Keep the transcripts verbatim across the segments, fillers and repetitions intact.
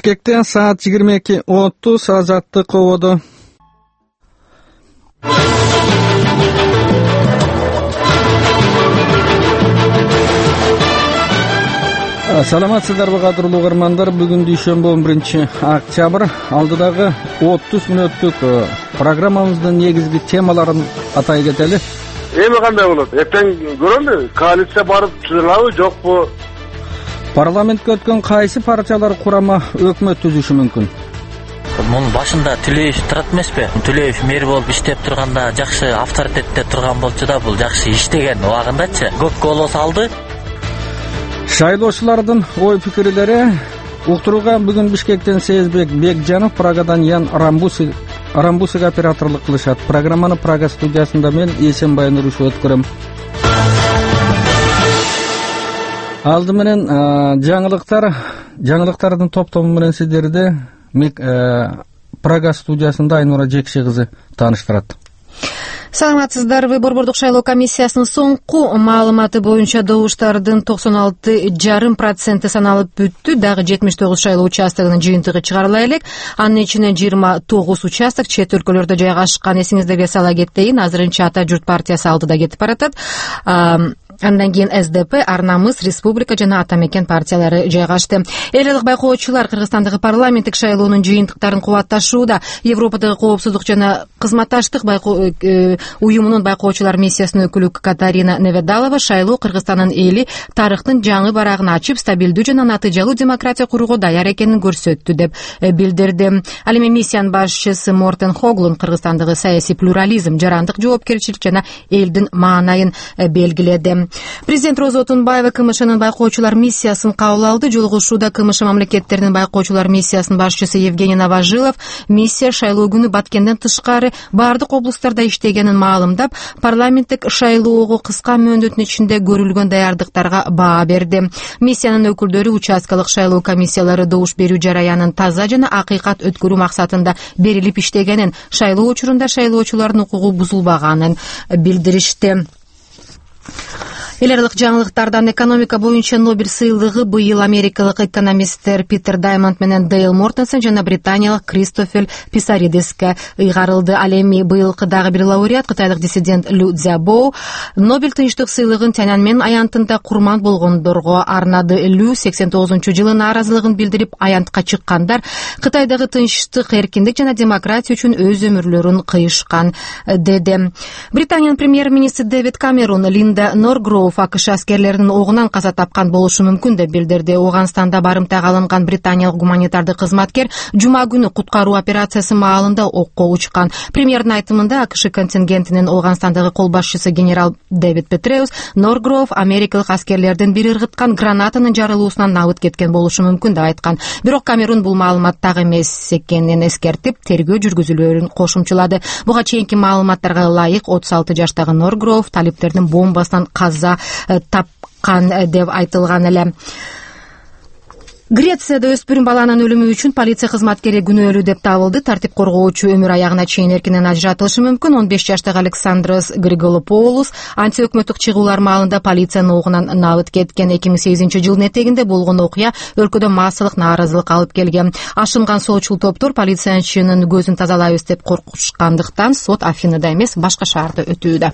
Бишкекте саат жыйырма эки отуз Азаттык ободо. Саламатсыздарбы кадырлуу угармандар, бүгүн дүйшөмбү он биринчи октябрь. Алдыдагы отуз мүнөттүк программабыздын негизги темаларын атай кетели. Эми кандай болот? Эртең көрөлү, коалиция барып түзүлөбү, жокпу? Парламентке өткөн кайсы партиялар курама өкмөт түзүшү мүмкүн? Мунун башында Түлеев турат эмеспи? Түлеев мэр болуп иштеп турганда жакшы авторитетте турган болчу да, бул жакшы иштеген убагындачы көк голос алды. Шайлоочулардын ой пикирлери уктурууга бүгүн Бишкектен Сезбек Бекжанов, Прагадан Ян Рамбуси Рамбусига операторлук кылышат. Программаны Прага студиясында мен Эсенбай Нурушев өткөрөм. Алды менен жаңылыктар, жаңылыктардын топтому менен сиздерди Прага студиясында Айнура Жекши кызы тааныштырат. Саламатсыздарбы. Борбордук шайлоо комиссиясынын соңку маалыматы боюнча добуштардын токсон алты жарым проценти саналып бүттү. Дагы жетимиш тогуз шайлоо участогунун жыйынтыгы чыгарыла элек. Анын ичинен жыйырма тогуз участок чет өлкөлөрдө жайгашкан. Эсиңиздерге сала кетейин, азырынча Ата журт партиясы алдыда кетип баратат. Андан кийин эс дэ пэ, Ар намыс, Республика жана Ата мекен партиялары жайгашты. Эл элдик байкоочулар Кыргызстандагы парламенттик шайлоонун жыйынтыктарын кубатташууда. Европадагы коопсуздук жана кызматташтык байкоо уюмунун байкоочулар миссиясынын өкүлү Катарина Неведалова шайлоо Кыргызстандын эли тарыхтын жаңы барагын ачып, стабилдүү жана натыйжалуу демократия курууга даяр экенин көрсөттү деп билдирди. Ал эми миссиянын башчысы Мортен Хоглун Кыргызстандагы саясий плюрализм, жарандык жоопкерчилик жана элдин маанайын белгиледи. Президент Роза Отунбаева КМШнын байкоочулар миссиясын кабыл алды. Жолугушууда КМШ мамлекеттеринин байкоочулар миссиясынын башчысы Евгений Новожилов миссия шайлоо күнү Баткенден тышкары бардык облустарда иштегенин маалымдап, парламенттик шайлоого кыска мөөнөттүн ичинде көрүлгөн даярдыктарга баа берди. Миссиянын өкүлдөрү участкалык шайлоо комиссиялары добуш берүү жараянын таза жана акыйкат өткөрүү максатында берилип иштегенин, шайлоо учурунда шайлоочулардын укугу бузулбаганын билдиришти. Эл аралык жаңылыктардан экономика боюнча Нобель сыйлыгы быйыл америкалык экономисттер Питер Даймонд менен Дейл Мортенсон жана британиялык Кристофер Писаридиске ыйгарылды. Ал эми быйылкы дагы бир лауреат кытайлык диссидент Лю Цзябоу Нобель тынчтык сыйлыгын Тяньаньмэн аянтында курман болгондорго арнады. Лю сексен тогузунчу жылы нааразылыгын билдирип аянтка чыккандар Кытайдагы тынчтык, эркиндик жана демократия үчүн өз өмүрлөрүн кыйышкан деди. Британиянын премьер-министри Дэвид Камерун Линда Норгроув АКШ аскерлеринин огунан каза тапкан болушу мүмкүн деп билдирди. Ауганстанда барымтага алынган британиялык гуманитардык кызматкер жума күнү куткаруу операциясы маалында окко учкан. Премьердин айтымында АКШ контингентинин Ауганстандагы кол башчысы генерал Дэвид Петреус Норгроув америкалык аскерлердин бир ыргыткан гранатанын жарылуусунан набыт кеткен болушу мүмкүн деп айткан. Бирок Камерун бул маалымат так эмес экенин эскертип, тергөө жүргүзүлөөрүн кошумчулады. Буга чейинки маалыматтарга ылайык отуз алты жаштагы Норгроув талиптердин бомбасынан каза тапкан деп айтылган эле. Грецияда өспүрүм баланын өлүмү үчүн полиция кызматкери күнөөлүү деп табылды. Тартип коргоочу өмүр аягына чейин эркинен ажыратылышы мүмкүн. он беш жаштагы Александрос Григолополус антиөкмөттүк чыгуулар маалында полициянын огунан набыт кеткен. эки миң сегизинчи жылдын этегинде болгон окуя өлкөдө массалык нааразылык алып келген. Ашынган солчул топтор полициячынын көзүн тазалайбыз деп коркушкандыктан сот Афинада эмес, башка шаарда өтүүдө.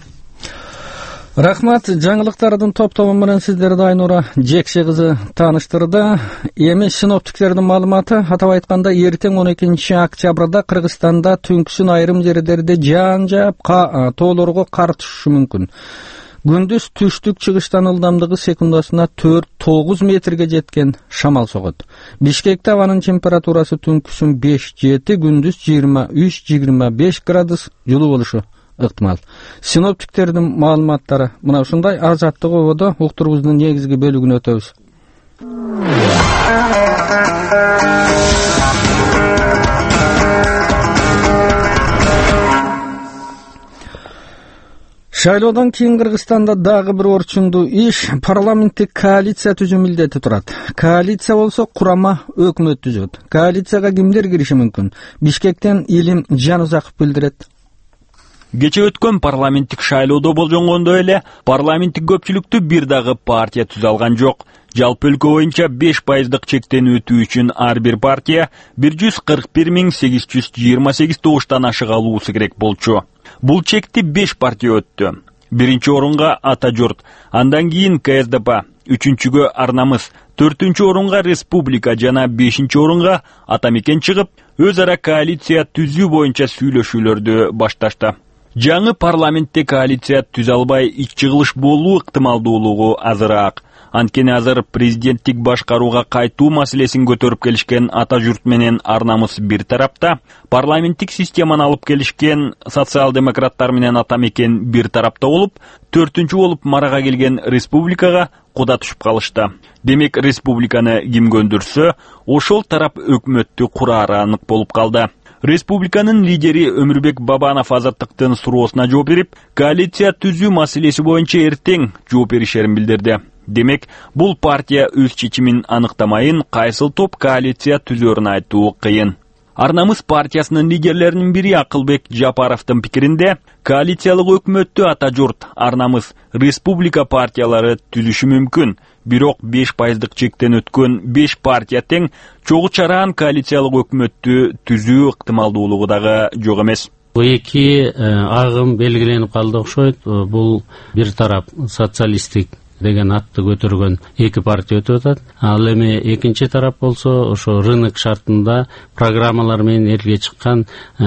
Рахмат. Жаңылыктардын топтому менен сиздерди Айнура Жекши кызы тааныштырды. Эми синоптиктердин маалыматы, атап айтканда эртең он экинчи октябрда Кыргызстанда түнкүсүн айрым жерлерде жаан жаап, тоолорго кар түшүшү мүмкүн. Күндүз түштүк чыгыштан ылдамдыгы секундасына төрт тогуз метрге жеткен шамал согот. Бишкекте абанын температурасы түнкүсүн беш жети, күндүз жыйырма үч жыйырма беш градус жылуу болушу ыктымал. Синоптиктердин маалыматтары мына ушундай. Азаттык ободо уктуруубуздун негизги бөлүгүнө өтөбүз. Шайлоодон кийин Кыргызстанда дагы бир орчундуу иш — парламенттик коалиция түзүү милдети турат. Коалиция болсо курама өкмөт түзөт. Коалицияга кимдер кириши мүмкүн? Бишкектен Илим Жанузаков билдирет. Кече өткөн парламенттик шайлоодо болжонгондой эле парламенттик көпчүлүктү бир дагы партия түзө алган жок. Жалпы өлкө боюнча беш пайыздык чектен өтүү үчүн ар бир партия бир жүз кырк бир миң сегиз жүз жыйырма сегиз добуштан ашык алуусу керек болчу. Бул чекти беш партия өттү. Биринчи орунга Ата журт, андан кийин Ка Эс Д П, үчүнчүгө Ар намыс, төртүнчү орунга Республика жана бешинчи орунга Ата мекен чыгып, өз ара коалиция түзүү боюнча сүйлөшүүлөрдү башташты. Жаңы парламентте коалиция түзө албай ич чыгылыш болуу ыктымалдуулугу азыраак. Анткени азыр президенттик башкарууга кайтуу маселесин көтөрүп келишкен Ата журт менен Ар намыс бир тарапта, парламенттик системаны алып келишкен социал-демократтар менен Ата мекен бир тарапта болуп, төртүнчү болуп марага келген Республикага куда түшүп калышты. Демек, Республиканы ким көндүрсө, ошол тарап өкмөттү курары анык болуп калды. Республиканын лидери Өмүрбек Бабанов Азаттыктын суроосуна жооп берип, коалиция түзүү маселеси боюнча эртең жооп беришерин билдирди. Демек, бул партия өз чечимин аныктамайын, кайсыл топ коалиция түзөрүн айтуу кыйын. Ар намыс партиясынын лидерлеринин бири Акылбек Жапаровдун пикиринде, коалициялык өкмөттү Ата журт, Ар намыс, Республика партиялары түзүшү мүмкүн. Бирок беш пайыздык чектен өткөн беш партия тең чогуу чараан коалициялык өкмөттү түзүү ыктымалдуулугу дагы жок эмес. Эки агым белгиленип калды окшойт. Бул бир тарап социалисттик деген атты көтөргөн эки партия өтүп атат. Ал эми экинчи тарап болсо ошо рынок шартында программалар менен элге чыккан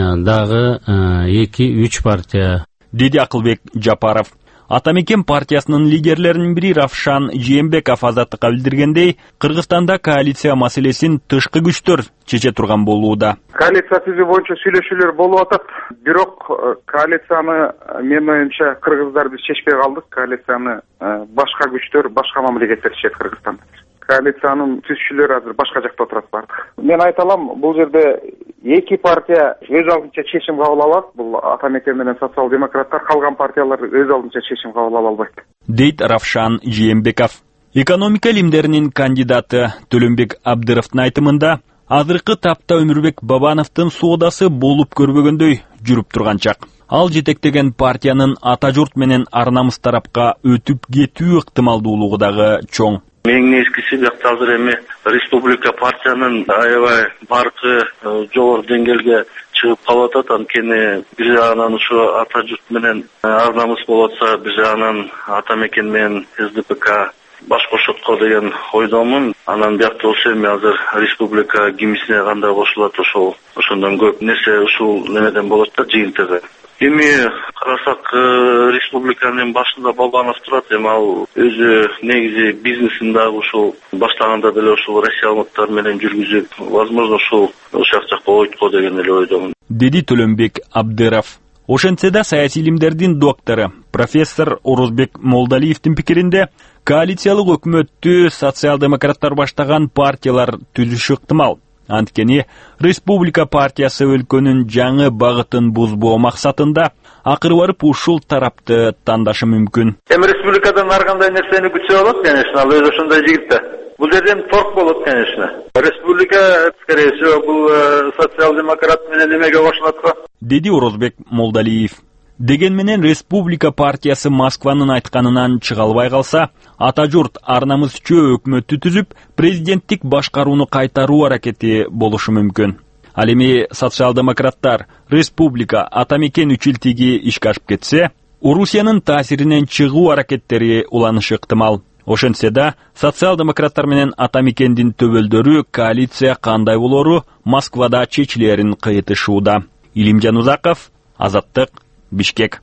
дагы эки үч партия. Деди Акылбек Жапаров. Ата мекен партиясынын лидерлеринин бири Равшан Жээнбеков Азаттыкка билдиргендей, Кыргызстанда коалиция маселесин тышкы күчтөр чече турган болууда. Коалиция түзүү боюнча сүйлөшүүлөр болуп атат. Бирок коалицияны менин оюмча кыргыздар биз чечпей калдык. Коалицияны башка күчтөр, башка мамлекеттер чечет Кыргызстанда. Коалициянын түзүүчүлөрү азыр башка жакта отурат бардык. Мен айта алам, бул жерде эки партия өз алдынча чечим кабыл алат. Бул Ата мекен менен социал-демократтар, калган партиялар өз алдынча чечим кабыл ала албайт. Дейт Равшан Жээнбеков. Экономика илимдеринин кандидаты Төлөнбек Абдыровдун айтымында, азыркы тапта Өмүрбек Бабановдун соодасы болуп көрбөгөндөй жүрүп турган чак. Ал жетектеген партиянын Ата журт менен Ар намыс тарапка өтүп кетүү ыктымалдуулугу дагы чоң. Эң негизгиси бияқта азыр эми Республика партиянын аябай баркы жогору деңгээлге чыгып калып атат. Анткени бир жагынан ушу Ата журт менен Ар намыс болуп атса, бир жагынан Ата мекен менен Эс Д П К баш кошотко деген ойдомун. Анан бияқта болсо эми азыр Республика кимисине кандай кошулат, ошол ошондон көп нерсе ушул немеден болот да, жыйынтыгы. Эми карасак, Республиканын башында Бабанов турат, эми ал өзү негизи бизнесин дагы ушул баштаганда деле ушул россиялыктар менен жүргүзүп, возможно, ушул ошол жакка ойтко деген эле ойдомун. Деди Төлөнбек Абдыров. Ошентсе да саясий илимдердин доктору, профессор Орозбек Молдалиевдин пикиринде, коалициялык өкмөттү социал-демократтар баштаган партиялар түзүшү ыктымал. Анткени Республика партиясы өлкөнүн жаңы багытын бузбоо максатында акыры барып ушул тарапты тандашы мүмкүн. Эми Республикадан ар кандай нерсени күтсө болот, конечно, ал өзү ошондой жигит да. Бул жерден торг болот, конечно. Республика, скорее всего, бул социал-демократ менен эмеге кошулат го. Деди Орозбек Молдалиев. Деген менен Республика партиясы Москванын айтканынан чыга албай калса, Ата журт Ар намыс чөө өкмөттү түзүп, президенттик башкарууну кайтаруу аракети болушу мүмкүн. Ал эми социал-демократтар, Республика, Ата мекен үчилтиги ишке ашып кетсе, Орусиянын таасиринен чыгуу аракеттери уланышы ыктымал. Ошентсе да, социал-демократтар менен Ата мекендин төбөлдөрү коалиция кандай болору Москвада чечилерин кыйытышууда. Илимжан Узаков, Азаттык, Бишкек.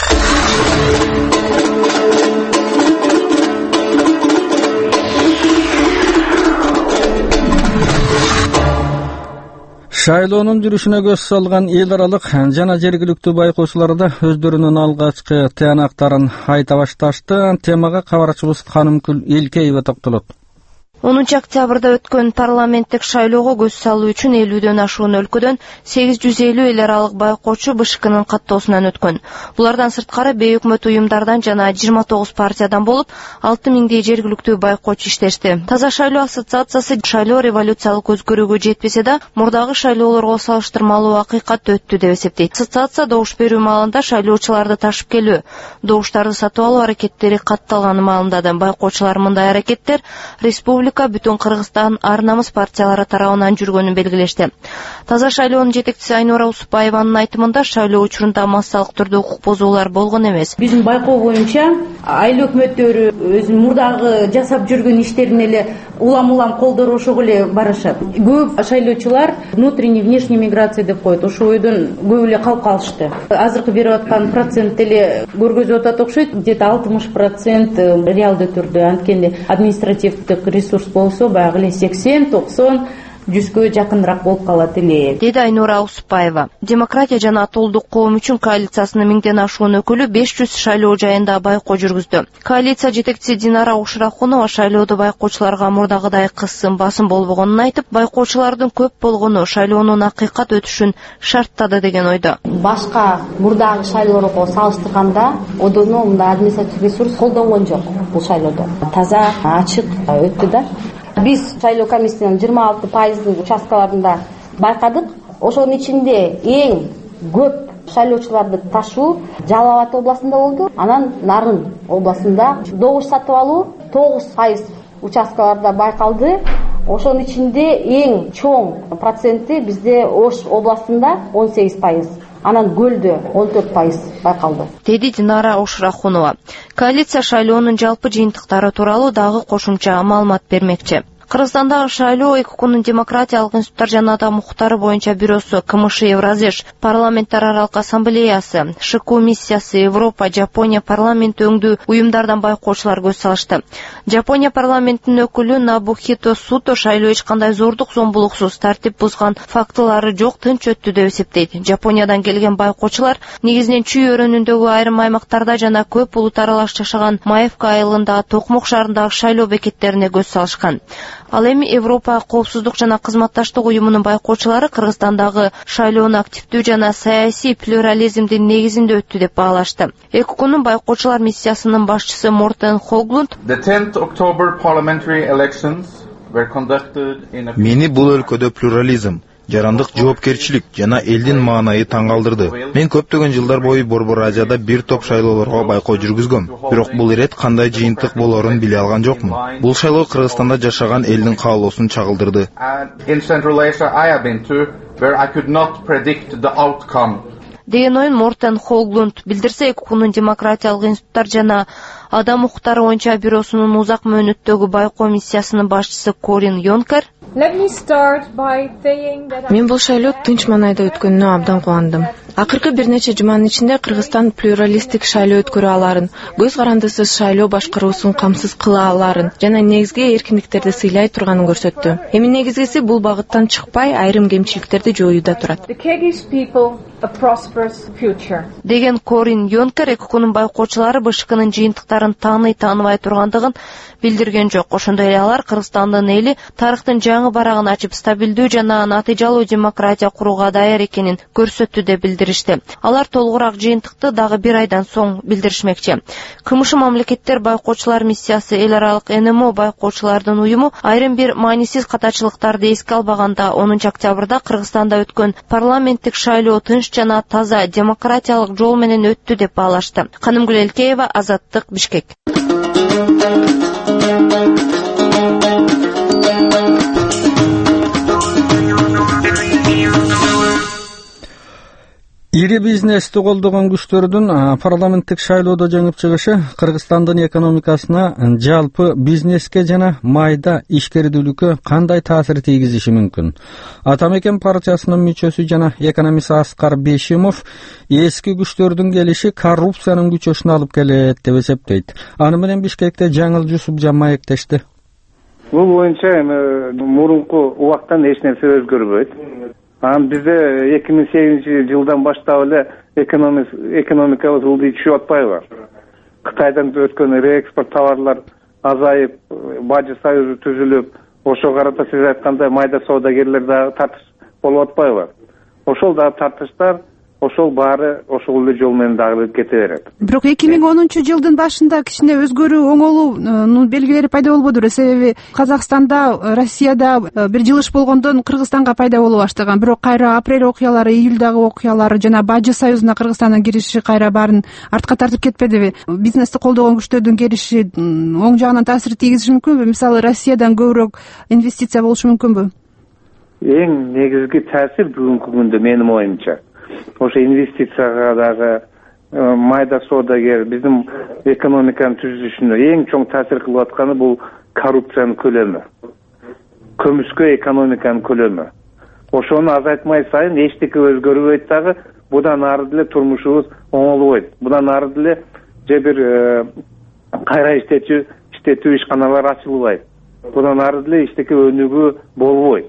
Шайлоонун жүрүшүнө көз салган эл аралык жана жергиликтүү байкоочулар да өздөрүнүн алгачкы тыянактарын айта башташты. Темага кабарчыбыз Канымкүл Элкеева токтолот. онунчу октябрда өткөн парламенттик шайлоого көз салуу үчүн элүүдөн ашуун өлкөдөн сегиз жүз элүү эл аралык байкоочу БШКнын каттоосунан өткөн. Булардан сырткары бейөкмөт уюмдардан жана жыйырма тогуз партиядан болуп, алты миңдей жергиликтүү байкоочу иштешти. Таза шайлоо ассоциациясы шайлоо революциялык өзгөрүүгө жетпесе да, мурдагы шайлоолорго салыштырмалуу акыйкат өттү деп эсептейт. Ассоциация добуш берүү маалында шайлоочуларды ташып келүү, добуштарды сатып алуу аракеттери катталганы маалындады. Байкоочулар мындай аракеттер республика бүтүн Кыргызстан ар намыс партиялары тарабынан жүргөнүн белгилешти. Таза шайлоонун жетекчиси Айнура Усупаеванын айтымында шайлоо учурунда массалык түрдө укук бузуулар болгон эмес. Биздин байкоо боюнча айыл өкмөттөрү өзүнүн мурдагы жасап жүргөн иштерин эле улам-улам колдоп ошого эле барышат. Көп шайлоочулар внутренний внешний миграция деп коет. Ошол ойдон көп эле калып калышты. Азыркы берип аткан процент эле көргөзүп атат окшойт. Где-то алтымыш процент реалдуу түрдө, анткени административдик ресурс болсо баягы эле сексен токсон жүзгө жакыныраак болуп калат эле, деди Айнура Усупаева. Демократия жана толдук коом үчүн коалициясынын миңден ашуун өкүлү беш жүз шайлоо жайында байкоо жүргүздү. Коалиция жетекчиси Динара Ушрахунова шайлоодо байкоочуларга мурдагыдай кысым басым болбогонун айтып, байкоочулардын көп болгону шайлоонун акыйкат өтүшүн шарттады деген ойдо. Башка мурдагы шайлоолорго салыштырганда одоно мындай административдик ресурс колдонгон жок бул шайлоодо. Таза, ачык өттү да. Биз шайлоо комиссиянын жыйырма алты пайыздын участкаларында байкадык. Ошонун ичинде эң көп шайлоочуларды ташуу Жалал Абад областында болду. Анан Нарын областында добуш сатып алуу тогуз пайыз участкаларда байкалды. Ошонун ичинде эң чоң проценти бизде Ош областында он сегиз пайыз. Анан Көлдө он төрт пайыз байкалды, деди Динара Ушрахунова. Коалиция шайлоонун жалпы жыйынтыктары тууралуу дагы кошумча маалымат бермекчи. Кыргызстандагы шайлоо эки күнүн демократиялык институттар жана адам укуктары боюнча бюросу, КМШ Евразеш, парламенттер аралык ассамблеясы, ШКУ миссиясы, Европа, Жапония парламент өңдүү уюмдардан байкоочулар көз салышты. Жапония парламентинин өкүлү Набухито Суто шайлоо эч кандай зордук зомбулуксуз, тартип бузган фактылары жок, тынч өттү деп эсептейт. Жапониядан келген байкоочулар негизинен Чүй өрөөнүндөгү айрым аймактарда жана көп улут аралаш жашаган Маевка айылында, Токмок шаарындагы шайлоо бекеттерине көз салышкан. Ал эми Европа коопсуздук жана кызматташтык уюмунун байкоочулары Кыргызстандагы шайлоону активдүү жана саясий плюрализмдин негизинде өттү деп баалашты. Эки күнүн байкоочулар миссиясынын башчысы Мортен Хоглунд мени бул өлкөдө плюрализм, жарандык жоопкерчилик жана элдин маанайы таң калтырды. Мен көптөгөн жылдар бою Борбор Азияда бир топ шайлоолорго байкоо жүргүзгөм. Бирок бул ирет кандай жыйынтык болорун биле алган жокмун. Бул шайлоо Кыргызстанда жашаган элдин каалоосун чагылдырды. деген оюн Мортен Хоглунд билдирсе, эки күнүн демократиялык институттар жана адам укуктары боюнча бюросунун узак мөөнөттөгү байкоо миссиясынын башчысы Корин Йонкер: Мен бул шайлоо тынч маанайда өткөнүнө абдан кубандым. Акыркы бир нече жуманын ичинде Кыргызстан плюралисттик шайлоо өткөрө аларын, көз карандысыз шайлоо башкаруусун камсыз кыла аларын жана негизги эркиндиктерди сыйлай турганын көрсөттү. Эми негизгиси бул багыттан чыкпай, айрым кемчиликтерди жоюуда турат, деген Корин Йонкер эки күнүн байкоочулары БШКнын жыйынтыктарын тааный тааныбай тургандыгын билдирген жок. Ошондой эле алар Кыргызстандын эли тарыхтын жаңы барагын ачып, стабилдүү жана натыйжалуу демократия курууга даяр экенин көрсөттү деп билдиришти. Алар толугураак жыйынтыкты дагы бир айдан соң билдиришмекчи. КМШ мамлекеттер байкоочулар миссиясы эл аралык Н М О байкоочулардын уюму айрым бир маанисиз катачылыктарды эске албаганда онунчу октябрда Кыргызстанда өткөн парламенттик шайлоо тынч жана таза демократиялык жол менен өттү деп баалашты. Канымгүл Элкеева, Азаттык, Бишкек. Ири бизнести колдогон күчтөрдүн парламенттик шайлоодо жеңип чыгышы Кыргызстандын экономикасына, жалпы бизнеске жана майда ишкердүүлүккө кандай таасир тийгизиши мүмкүн? Атамекен партиясынын мүчөсү жана экономист Аскар Бешимов эски күчтөрдүн келиши коррупциянын күчөшүнө алып келет деп эсептейт. Аны менен Бишкекте Жаңыл Жусупжан маектешти. Бул боюнча эми мурунку убактан эч нерсе өзгөрбөйт. Анан бизде эки миң сегизинчи жылдан баштап эле экономикабыз ылдый түшүп атпайбы? Кытайдан өткөн реэкспорт товарлар азайып, бажы союзу түзүлүп, ошого карата сиз айткандай майда соодагерлер дагы тартыш болуп атпайбы? Ошол дагы тартыштар, ошол баары ошол эле жол менен дагы кете берет. Бирок эки миң онунчу жылдын башында кичине өзгөрүү, оңолуунун белгилери пайда болбодубу? Себеби Казакстанда, Россияда бир жылыш болгондон Кыргызстанга пайда боло баштаган. Бирок кайра апрель окуялары, июлдагы окуялары жана бажы союзуна Кыргызстандын кириши кайра баарын артка тартып кетпедиби? Бизнести колдогон күчтөрдүн кириши оң жагынан таасир тийгизиши мүмкүнбү? Мисалы, Россиядан көбүрөөк инвестиция болушу мүмкүнбү? Эң негизги таасир бүгүнкү күндө менин оюмча ошо инвестицияга дагы майда соодагер биздин экономиканын түзүлүшүнө эң чоң таасир кылып атканы бул коррупциянын көлөмү, көмүскө экономиканын көлөмү. Ошону азайтмай сайын эчтеке өзгөрбөйт дагы, будан ары деле турмушубуз оңолбойт. Будан ары деле же бир кайра иштетүү иштетүү ишканалар ачылбайт. Будан ары деле эчтеке өнүгүү болбойт.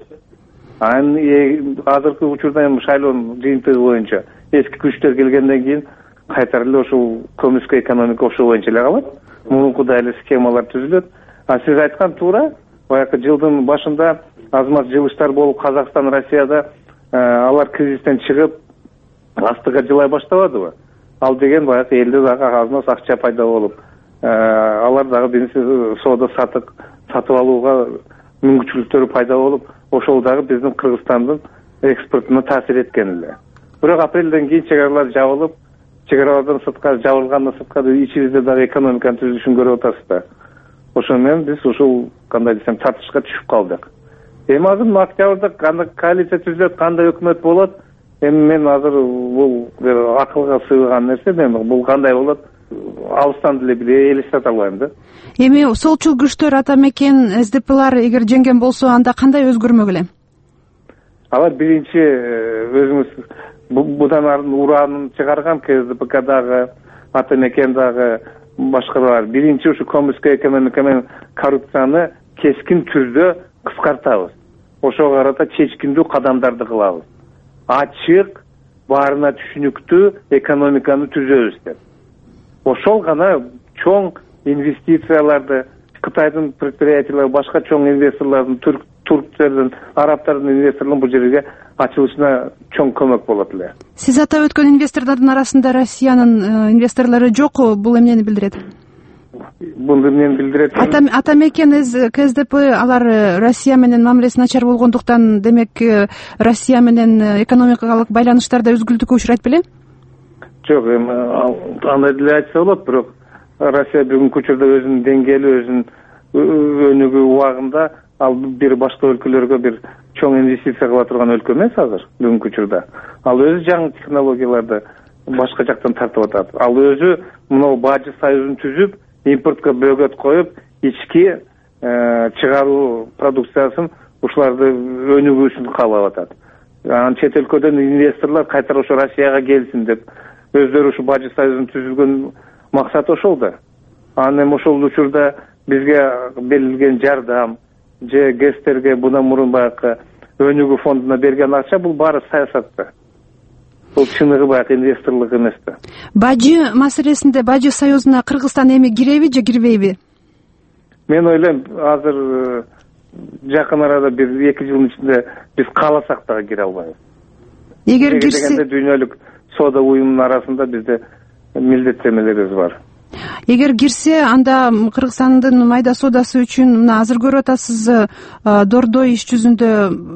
Анын азыркы учурда эми шайлоонун жыйынтыгы боюнча эски күчтөр келгенден кийин кайтара эле ошол көмүскө экономика ошол боюнча эле калат. Мурункудай эле схемалар түзүлөт. А сиз айткан туура, баягы жылдын башында азмат жылыштар болуп Казакстан, Россияда алар кризистен чыгып астыга жылай баштабадыбы? Ал деген баягы элде дагы азмат акча пайда болуп, алар дагы бизнес соода сатык сатып алууга мүмкүнчүлүктөрү пайда болуп, ошол дагы биздин Кыргызстандын экспортуна таасир эткен эле. Бирок апрелден кийин чек аралар жабылып, чек аралардан сыртка жабылгандан сыртка ичибизде дагы экономиканын түзүлүшүн көрүп атасыз да. Ошон менен биз ушул кандай десем тартышка түшүп калдык. Эми азыр октябрда кандай коалиция түзүлөт, кандай өкмөт болот? Эми мен азыр бул акылга сыйган нерсе, эми бул кандай болот? Алыстан деле бир элестете албайм да. Эми солчул күчтөр ата мекен эс дэ пэлар эгер жеңген болсо, анда кандай өзгөрмөк эле? Алар биринчи өзүңүз будан арын ураанын чыгарган ка эс дэ пэ дагы, ата мекен дагы башкалар биринчи ушу көмүскө экономика менен коррупцияны кескин түрдө кыскартабыз. Ошого карата чечкиндүү кадамдарды кылабыз. Ачык, баарына түшүнүктүү экономиканы түзөбүз деп. Ошол гана чоң инвестицияларды Кытайдын предприятиялары, башка чоң инвесторлордун, турктердин, арабтардын инвесторлордун бул жерге ачылышына чоң көмөк болот эле. Сиз атап өткөн инвесторлордун арасында Россиянын инвесторлору жок, бул эмнени билдирет? Бул эмнени билдирет? Ата мекен ка эс дэ пэ алар Россия менен мамилеси начар болгондуктан, демек Россия менен экономикалык байланыштарда үзгүлтүккө учурайт беле? Жок, эми андай деле айтса болот, бирок Россия бүгүнкү учурда өзүнүн деңгээли, өзүнүн өнүгүү убагында ал бир башка өлкөлөргө бир чоң инвестиция кыла турган өлкө эмес азыр бүгүнкү учурда. Ал өзү жаңы технологияларды башка жактан тартып атат. Ал өзү мына бажы союзун түзүп, импортко бөгөт коюп, ички чыгаруу продукциясын ушуларды өнүгүүсүн каалап атат. Анан чет өлкөдөн инвесторлор кайтара ошо Россияга келсин деп, өздөрү ушу бажы союзун түзүлгөн максат ошол да. Анан эми ошол учурда бизге берилген жардам же гэстерге будан мурун баягы өнүгүү фондуна берген акча, бул баары саясат да. Бул чыныгы баягы инвесторлук эмес да. Бажы маселесинде бажы союзуна Кыргызстан эми киреби же кирбейби? Мен ойлойм, азыр жакын арада бир эки жылдын ичинде биз кааласак дагы кире албайбыз. Эгер кирсе, дүйнөлүк соода уюмунун арасында бизде милдеттенмелерибиз бар. Эгер кирсе, анда Кыргызстандын майда соодасы үчүн мына азыр көрүп атасыз, Дордой иш жүзүндө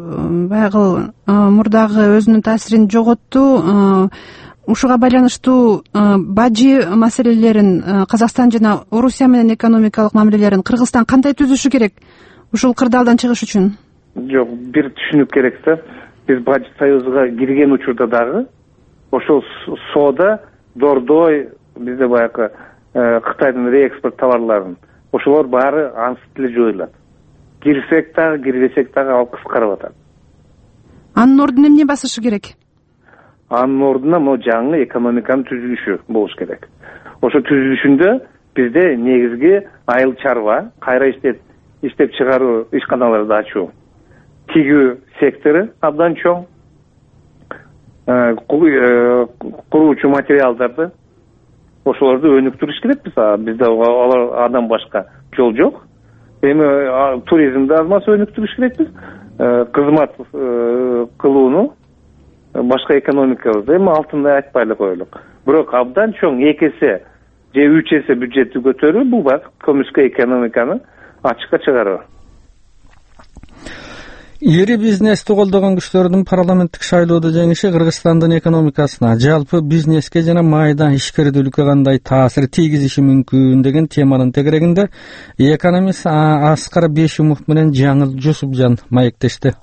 баягы мурдагы өзүнүн таасирин жоготту. Ушуга байланыштуу бажы маселелерин, Казакстан жана Орусия менен экономикалык мамилелерин Кыргызстан кандай түзүшү керек ушул кырдаалдан чыгыш үчүн? Жок, бир түшүнүк керек да. Биз бажы союзуга кирген учурда дагы ошол соода, Дордой, бизде баягы Кытайдын реэкспорт товарларын, ошолор баары ансыз эле жоюлат. Кирсек дагы, кирбесек дагы ал кыскарып атат. Анын ордуна эмне басышы керек? Анын ордуна могу жаңы экономиканын түзүлүшү болуш керек. Ошо түзүлүшүндө бизде негизги айыл чарба, кайра иштеп иштеп чыгаруу ишканаларды ачуу, тигүү сектору абдан чоң, куруучу материалдарды ошолорду өнүктүрүш керекпиз. Бизде алар адам башка жол жок. Эми туризмди аз маз өнүктүрүш керекпиз. Кызмат кылууну, башка экономикабызды эми алтындай айтпай эле коелук. Бирок абдан чоң эки эсе же үч эсе бюджетти көтөрүү бул бак көмүскө экономиканы ачыкка чыгаруу. Ири бизнести колдогон күчтөрдүн парламенттик шайлоодо жеңиши Кыргызстандын экономикасына, жалпы бизнеске жана майда ишкердүүлүккө кандай таасир тийгизиши мүмкүн деген теманын тегерегинде экономист Аскар Бешимов менен Жаңыл Жусупжан маектешти.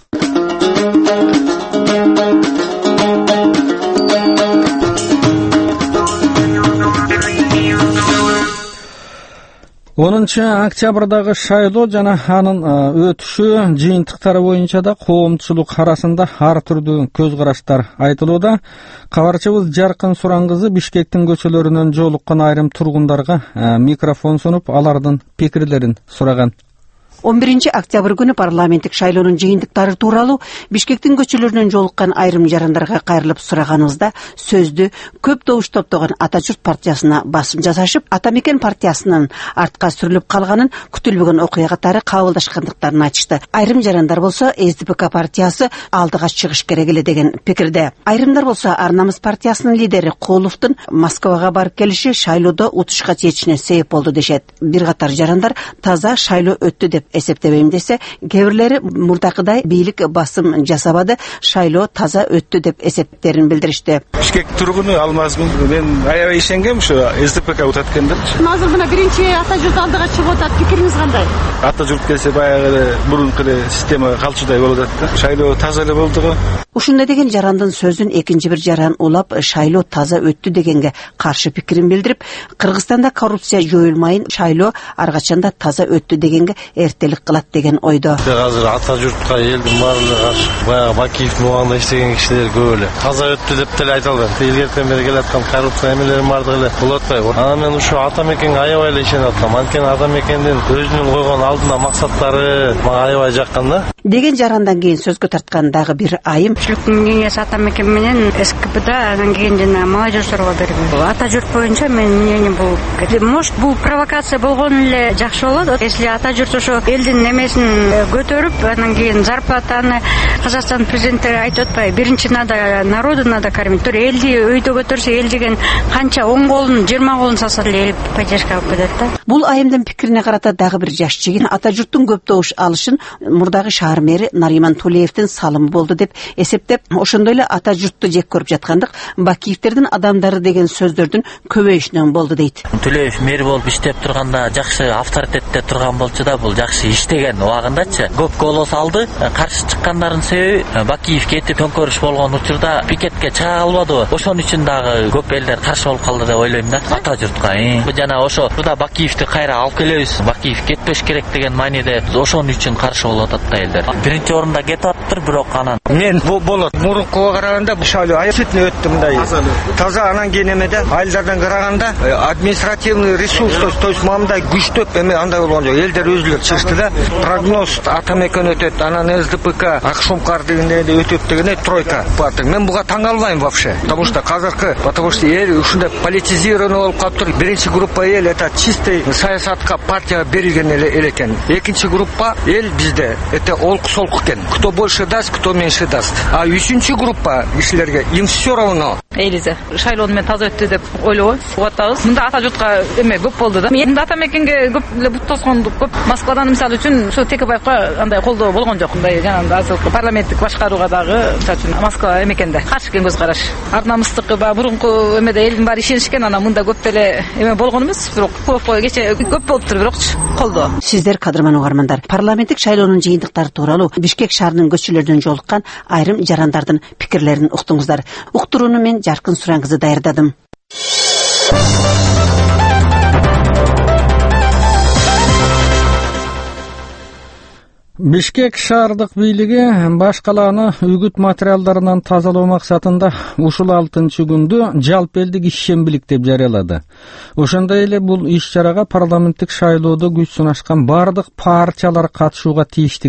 онунчу октябрдагы шайлоо жана анын өтүшү жыйынтыктары боюнча да коомчулук арасында ар түрдүү көз караштар айтылууда. Кабарчыбыз Жаркын Суран кызы Бишкектин көчөлөрүнөн жолуккан айрым тургундарга микрофон сунуп, алардын пикирлерин сураган. он биринчи октябрь күнү парламенттик шайлоонун жыйынтыктары тууралуу Бишкектин көчөлөрүнөн жолуккан айрым жарандарга кайрылып сураганыбызда сөздү көп добуш топтогон Ата журт партиясына басым жасашып, Ата мекен партиясынын артка сүрүлүп калганын, күтүлбөгөн окуя катары кабылдашкандыктарын айтышты. Айрым жарандар болсо эс дэ пэ ка партиясы алдыга чыгыш керек эле деген пикирде. Айрымдар болсо Ар намыс партиясынын лидери Куловдун Москвага барып келиши шайлоодо утушка чечишине себеп болду дешет. Бир катар жарандар таза шайлоо өттү деп эсептебейм десе, кээ бирлери мурдакыдай бийлик басым жасабады, шайлоо таза өттү деп эсептерин билдиришти. Бишкек тургуну Алмазмын. Мен аябай ишенгем ушу эс дэ пэ ка утат экен деп. Азыр мына биринчи Ата журт алдыга чыгып атат. Пикириңиз кандай? Ата журт келсе баягы эле мурунку эле система калчудай болуп атат да. Шайлоо таза эле болду го. Ушундай деген жарандын сөзүн экинчи бир жаран улап, шайлоо таза өттү дегенге каршы пикирин билдирип, Кыргызстанда коррупция жоюлмайын, шайлоо ар качанда таза өттү дегенге эртелик кылат деген ойдо. Азыр Ата журтка элдин баардыгы каршы. Баягы Бакиевдин убагында иштеген кишилер көп эле. Таза өттү деп деле айта албайм. Илгертен бери келаткан коррупция эмелерин баардыгы эле болуп атпайбы? Анан мен ушу Ата мекенге аябай эле ишенип аткам. Анткени Ата мекендин өзүнүн койгон алдына максаттары мага аябай жаккан да. Деген жарандан кийин сөзгө тарткан дагы бир айым. Көпчүлүктүн кеңеси Ата мекен менен эс ка пэ да анан кийин жана молодежьторго берген. Ата журт боюнча менин мнением бул, может, бул провокация болгон эле жакшы болот. Если Ата журт ошо элдин немесин көтөрүп, анан кийин зарплатаны Казакстан президенти айтып атпайбы, биринчи надо народу надо кормить. Тура элди өйдө көтөрсө, эл деген канча он колун, жыйырма колун салса деле эл поддержка алып кетет да. Бул айымдын пикирине карата дагы бир жаш жигин Ата журттун көп добуш алышын мурдагы шаар мэри Нариман Тулеевдин салымы болду деп эсептеп, ошондой эле Ата журтту жек көрүп жаткандык Бакиевтердин адамдары деген сөздөрдүн көбөйүшүнөн болду дейт. Тулеев мэр болуп иштеп турганда жакшы авторитетте турган болчу да, бул жакшы иштеген убагындачы көп голос алды. Каршы чыккандардын себеби Бакиев кетип төңкөрүш болгон учурда пикетке чыга албады. Ошон үчүн дагы көп элдер каршы болуп калды деп ойлойм да Ата журтка. Жана ошо турда Бакиевди кайра алып келебиз, Бакиев кетпеш керек деген мааниде ошон үчүн каршы болуп атат да элдер. Биринчи орунда кетип атыптыр, бирок анан мен бул болот. Мурункуга караганда шайлоо аябай өттү мындай. Таза анан кийин эмеде айылдардан караганда административный ресурс, то есть мындай күчтөп эме андай болгон жок. Элдер өзүлөр чыгышты да. Прогноз Ата мекен өтөт, анан эс дэ пэ ка Акшумкар дегенде өтөт дегенде тройка партия. Мен буга таң албайм вообще. Потому что казакы, потому что эл ушундай политизированный болуп калыптыр. Биринчи группа эл это чистый саясатка партия берилген эле экен. Экинчи группа эл бизде это олку-солку экен. Кто больше даст, кто меньше даст. А үчүнчү группа кишилерге им все равно. Элизе шайлоonu мен таза өттү деп ойлойбуз. Угатабыз. Мында Ата журтка эме көп болду да. Мында Ата мекенге көп эле бут тоскондук көп. Москвадан мисалы үчүн ушу Текебаевка андай колдоо болгон жок. Мындай жанагы азыркы парламенттик башкарууга дагы мисалы үчүн Москва эмекенде каршы экен көз караш. Ар намыстыкы баягы мурунку эмеде элдин баары ишенишкен, анан мында көп деле эме болгон эмес. Бирок Куловко кече көп болуптур, бирокчу колдоо. Сиздер кадырман угармандар, парламенттик шайлоонун жыйынтыктары тууралуу Бишкек шаарынын көчөлөрүнөн жолуккан айрым жарандардын пикирлерин уктуңуздар. Уктурууну мен Жаркын Суран кызы даярдадым. Бишкек шаардык бийлиги баш калааны үгүт материалдарынан тазалоо максатында ушул алтынчы күндү жалпы элдик ишембилик деп жарыялады. Ошондой эле бул иш чарага парламенттик шайлоодо күч сунашкан бардык партиялар катышууга тийиштигин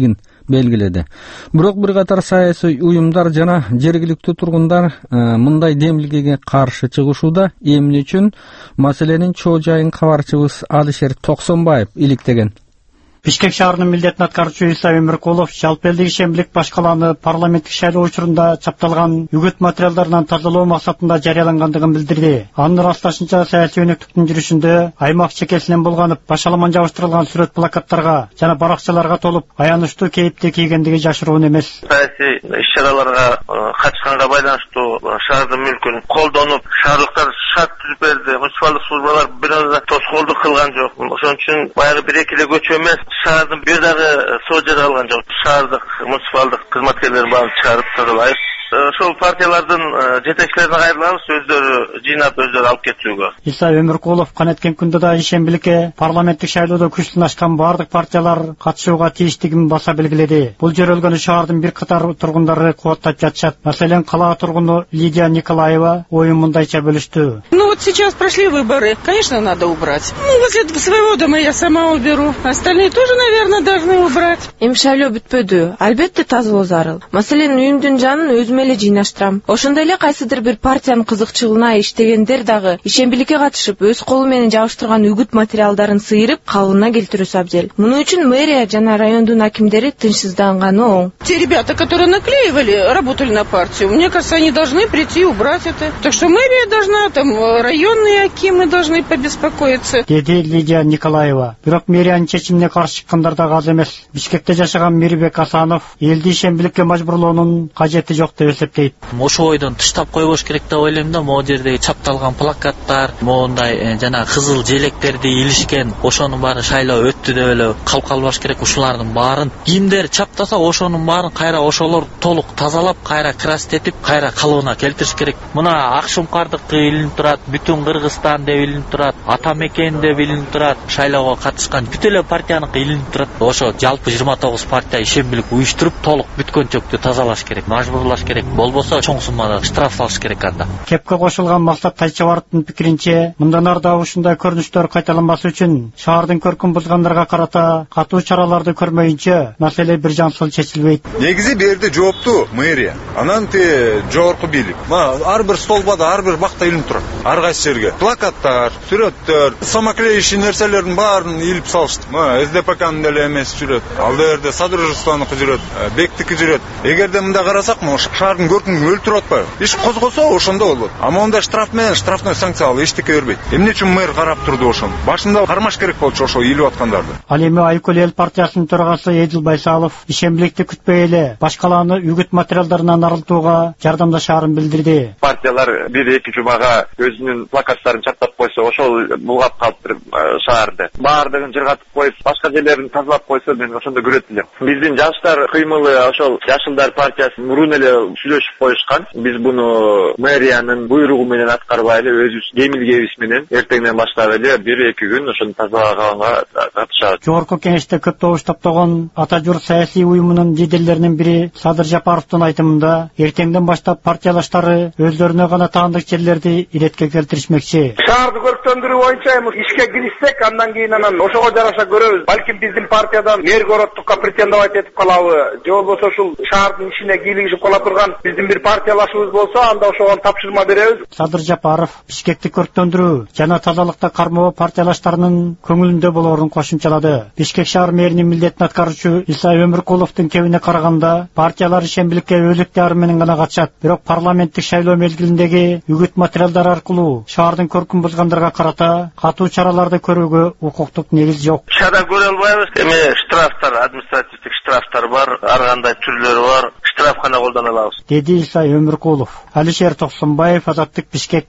белгиледи. Бирок бир катар саясий уюмдар жана жергиликтүү тургундар мындай демилгеге каршы чыгышууда. Эмне үчүн маселенин чоо жайын кабарчыбыз Алишер Токсонбаев иликтеген. Бишкек шаарынын милдетин аткаруучу Иса Өмүркулов жалпы элдик ишембилик баш калааны парламенттик шайлоо учурунда чапталган үгүт материалдарынан тазалоо максатында жарыялангандыгын билдирди. Анын ырасташынча саясий өнөктүктүн жүрүшүндө аймак чекесинен булганып, башаламан жабыштырылган сүрөт плакаттарга жана баракчаларга толуп, аянычтуу кейипти кийгендиги жашыруун эмес. Саясий иш-чараларга катышканга байланыштуу шаардын мүлкүн колдонуп, шаардыктар шарт түзүп берди. Муниципалдык службалар бир аз да тоскоолдук кылган жок. Ошон үчүн баягы бир эки эле көчө эмес, шаардын бир дагы сожары алган жок. Шаардык муниципалдык кызматкерлерин баарын чыгарып тазалайбыз. Ошол партиялардын жетекчилерине кайрылабыз, өздөрү жыйнап, өздөрү алып кетүүгө. Иса Өмүркулов канеткен күндө да ишембиликке парламенттик шайлоодо күчтүн ашкан бардык партиялар катышууга тийиштигин баса белгиледи. Бул жөрөлгөнү шаардын бир катар тургундары кубаттап жатышат. Маселен, кала тургуну Лидия Николаева оюн мындайча бөлүштү. Ну вот сейчас прошли выборы, конечно, надо убрать. Ну, возле своего дома я сама уберу. Остальные тоже, наверное, должны убрать. Эми шайлоо бүтпөдү. Албетте тазалоо зарыл. Маселен, үйүмдүн жанын өзүм эле жыйнаштырам. Ошондой эле кайсыдыр бир партиянын кызыкчылыгына иштегендер дагы ишембиликке катышып, өз колу менен жабыштырган үгүт материалдарын сыйрып, калыбына келтирүүсү абзел. Муну үчүн мэрия жана райондун акимдери тынчсызданганы оң. Те ребята, которые наклеивали, работали на партию, мне кажется, они должны прийти и убрать это. Так что мэрия должна, там районные акимы должны побеспокоиться. Деди Лидия Николаева. Бирок мэриянын чечимине каршы чыккандар да аз эмес. Бишкекте жашаган Мирбек Асанов элди ишембиликке мажбурлоонун кажети жок деп эсептейт. Ошо ойдон тыштап койбош керек деп ойлойм да. Могу жердеги чапталган плакаттар, моундай жана кызыл желектерди илишкен, ошонун баары шайлоо өттү деп эле калып калбаш керек. Ушулардын баарын кимдер чаптаса, ошонун баарын кайра ошолор толук тазалап, кайра крастетип, кайра калыбына келтириш керек. Мына Акшумкардыкы илинип турат, бүтүн Кыргызстан деп илинип турат, Ата мекен деп илинип турат, шайлоого катышкан бүт эле партияныкы илинип турат. Ошо жалпы жыйырма тогуз партия ишембилик уюштуруп, толук бүткөнчөктү тазалаш керек, мажбурлаш керек. Болбосо чоң суммада штраф салыш керек анда. Кепке кошулган Максат Тайчыбаровдун пикиринче, мындан ары да ушундай көрүнүштөр кайталанбасы үчүн шаардын көркүн бузгандарга карата катуу чараларды көрмөйүнчө маселе бир жансыл чечилбейт. Негизи бул жерде жооптуу мэрия, анан те жогорку бийлик. Ар бир столбада, ар бир бакта илинип турат. Ар кайсы жерге плакаттар, сүрөттөр, самоклеющий нерселердин баарын илип салышты. СДПКнын деле эмес жүрөт, ал жерде Содружествонуку жүрөт, Бектики жүрөт. Эгерде мында карасак, могу шаардын көркүн өлтүрүп атпайбы? Иш козгосо ошондо болот. А монда штраф менен штрафной санкция алып эчтеке бербейт. Эмне үчүн мэр карап турду ошону? Башында кармаш керек болчу ошо илип аткандарды. Ал эми Айкөл эл партиясынын төрагасы Эдил Байсалов ишембиликти күтпөй эле баш калааны үгүт материалдарынан арылтууга жардамдашаарын билдирди. Партиялар бир эки жумага өзүнүн плакаттарын чаптап койсо, ошол булгап калыптыр шаарды. Баардыгын жыргатып коюп, башка жерлерин тазалап койсо, мен ошондо көрөт элем. Биздин жаштар кыймылы ошол Жашылдар партиясы мурун эле сүйлөшүп коюшкан. Биз буну мэриянын буйругу менен аткарбай эле өзүбүз демилгебиз менен эртеңден баштап эле бир эки күн ошону тазалаганга катышабыз. Жогорку кеңеште көп добуш топтогон Ата журт саясий уюмунун лидерлеринин бири Садыр Жапаровдун айтымында, эртеңден баштап партиялаштары өздөрүнө гана таандык жерлерди иретке келтиришмекчи. Шаарды көрктөндүрүү боюнча ишке киришсек, андан кийин анан ошого жараша көрөбүз. Балким биздин партиядан мэр короттукка претендовать этип калабы, же болбосо ушул шаардын ишине кийлигишип кала турган биздин бир партиялашыбыз болсо, анда ошого тапшырма беребиз. Садыр Жапаров Бишкекти көрктөндүрүү жана тазалыкта кармоо партиялаштарынын көңүлүндө болоорун кошумчалады. Бишкек шаар мэринин милдетин аткаруучу Иса Өмүркуловдун кебине караганда, партиялар ишембиликке өлүк дары менен гана катышат. Бирок парламенттик шайлоо мезгилиндеги үгүт материалдар аркылуу шаардын көркүн бузгандарга карата катуу чараларды көрүүгө укуктук негиз жок. Чара көрө албайбыз. Эми штрафтар, административдик штрафтар бар, ар кандай түрлөрү бар. Штрафкана колдоно алабыз. Деди Иса Өмүркулов. Алишер Токсонбаев, Азаттык, Бишкек.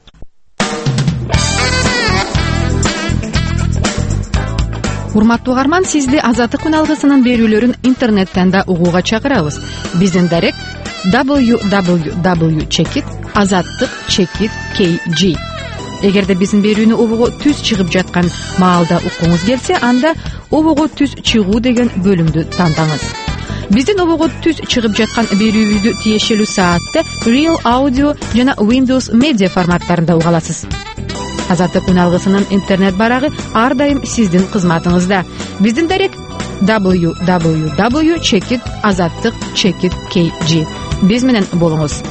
Урматтуу угарман, сизди Азаттык үналгысынын берүүлөрүн интернеттен да угууга чакырабыз. Биздин дарек дабл ю дабл ю дабл ю чекит азаттык чекит кей джи. Эгерде биздин берүүнү угууга түз чыгып жаткан маалда уккуңуз келсе, анда угууга түз чыгуу деген бөлүмдү тандаңыз. Биздин угууга түз чыгып жаткан берүүбүздү тиешелүү саатта Real Audio жана Windows Media форматтарында уга аласыз. Азаттык үналгысынын интернет барагы ар дайым сиздин кызматыңызда. Биздин дарек дабл ю дабл ю дабл ю чекит азаттык чекит кей жи. Биз менен болуңуз.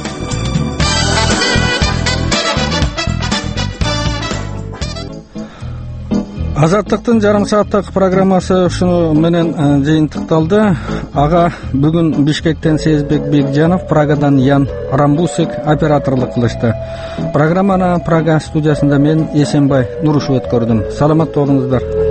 Азаттыктын жарым сааттык программасы ушуну менен жыйынтыкталды. Ага бүгүн Бишкектен Сезбек Бекжанов, Прагадан Ян Рамбусек операторлук кылышты. Программаны Прага студиясында мен Эсенбай Нурушев өткөрдүм. Саламат болуңуздар.